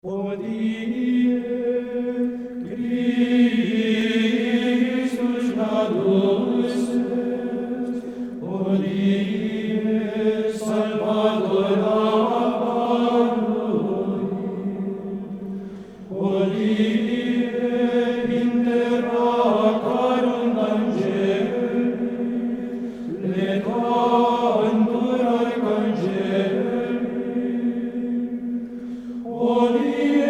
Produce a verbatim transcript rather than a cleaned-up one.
Odie Christus nadus est, odie Salvator Apollo, odie intera carunt angeli, letantur arcangeli, odie